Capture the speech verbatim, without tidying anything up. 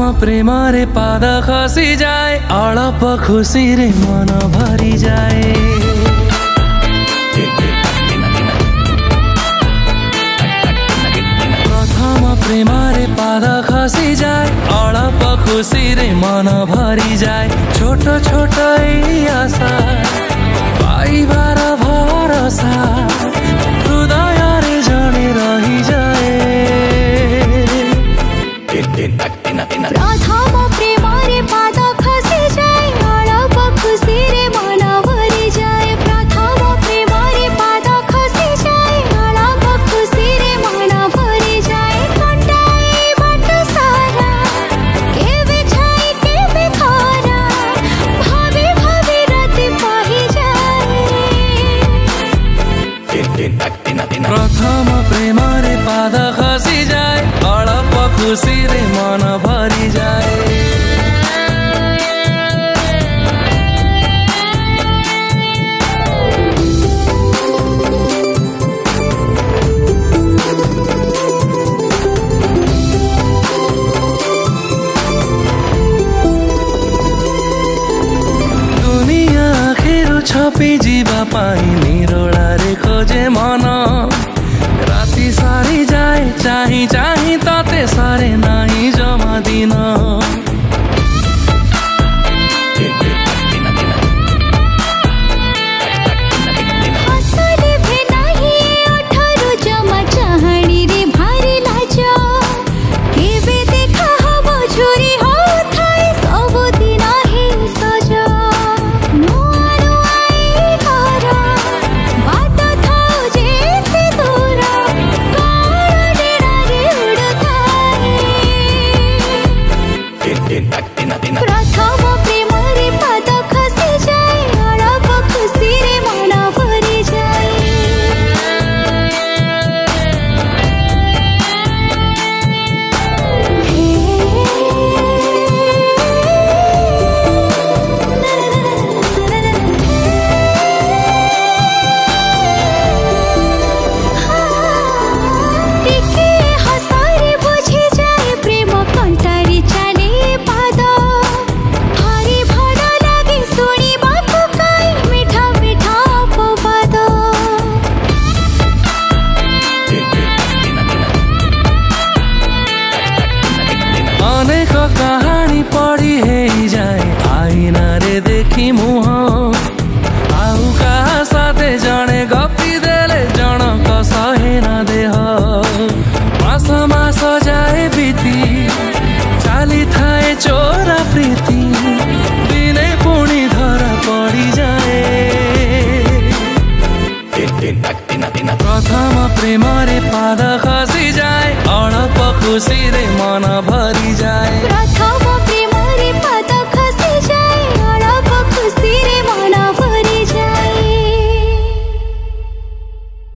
प्रेमरे पाद खसी जाए अळप खुशी रे मन भरी जाए। प्रथम प्रेमरे पाद खसी जाए अळप खुशी रे मन भरी जाए। छोट छोट एई आशा पाइबार भरोसा हृदय रे जणे रही जाए। प्रथम प्रेमरे पाद खसी जाए अळप खुशी रे मन भरी जाए। प्रथम प्रेमरे पाद खसी जाए अळप खुशी रे मन भरी जाए। कंटाई बाट सारा केबे छाई केबे खरा भाभी भाभी राति पाही जाए। प्रथम प्रेमरे पाद खसी जाए अळप खुशी रे मन भरी जाए। दुनिया आखिर छपी जीवा पाई निरोलारे खोजे मन। राति सारी जाए चाही चाही ताते सारे नाही जमा दिन। हसले भे नाही अठारु जमा चाहणी रे भारी लाज। केबे देखा हबो झुरी हो थाई सब दिन ही सज। नुआ नुआ ई घर बाट थाउ जेते दूर कौन डेरा रे उड़ताए। प्रथम प्रेमरे पाद खसी जाए अळप खुशी रे मन भरी जाए। टिके हसारे बुझी जाए प्रेम कंटारी चाले पाद। भारी भल लागे शुणिबाकु काई मिठा मिठा अपवाद। अनेक कहानी पढ़ी हे जाए आईना रे देखी मुह। आउ कहा साथे जणे गपी देले जनक सहे न देह। मास मास जाए बीती चाली थाए चोरा प्रीति दिने पुणी धरा पड़ी जाए। प्रथम प्रेमरे पाद खसी जाए अळप खुशी